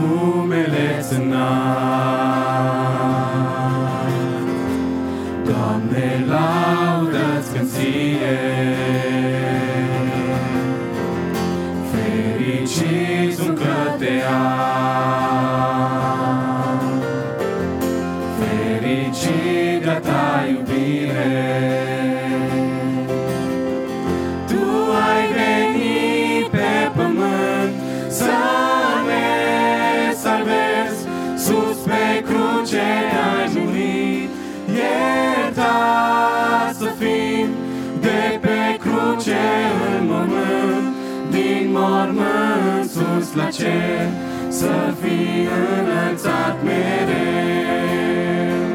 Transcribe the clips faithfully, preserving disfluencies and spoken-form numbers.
numele-ți înalt. Doamne, laudă-ți cânt ție, fericiți sunt că te am, fericit de-a ta iubire. Tu ai venit pe pământ să ne salvezi, sus pe cruce ai murit, iertat să fim, de pe cruce în mormânt, din mormânt sus la cer, să fii înălțat mereu.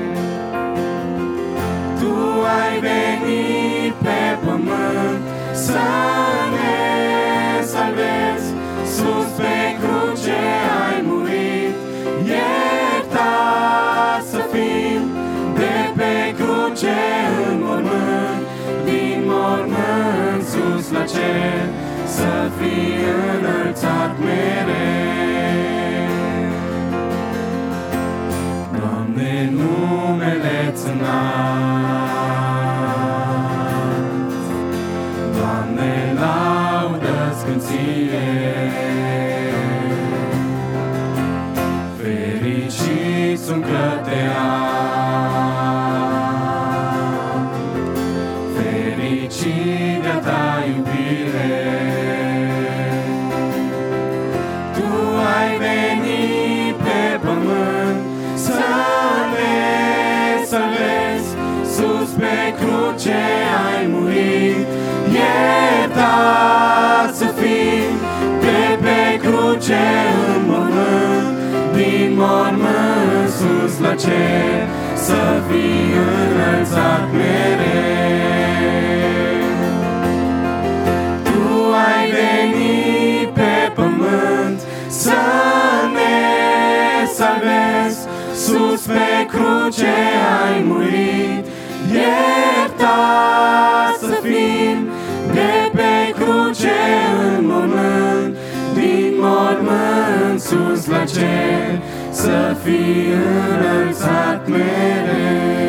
Tu ai venit pe pământ să ne salvezi, sus pe cruce ai murit, iertat să fim, de pe cruce în mormânt, din mormânt sus la cer, să fii înălțat mereu. Doamne, numele-ți înalt, Doamne, laudă-ți cânt ție, fericiți sunt că te am, fericit de-a ta iubire. Tu ai venit pe pământ să ne salvezi, sus pe cruce ai murit, iertat să fim, de pe cruce în mormânt, din mormânt sus la cer, să fii înălțat mereu. Tu ai venit pe pământ să ne salvezi, sus pe cruce ai murit, iertat să fim, de pe cruce în mormânt, din mormânt sus la cer, să fii înălțat mereu.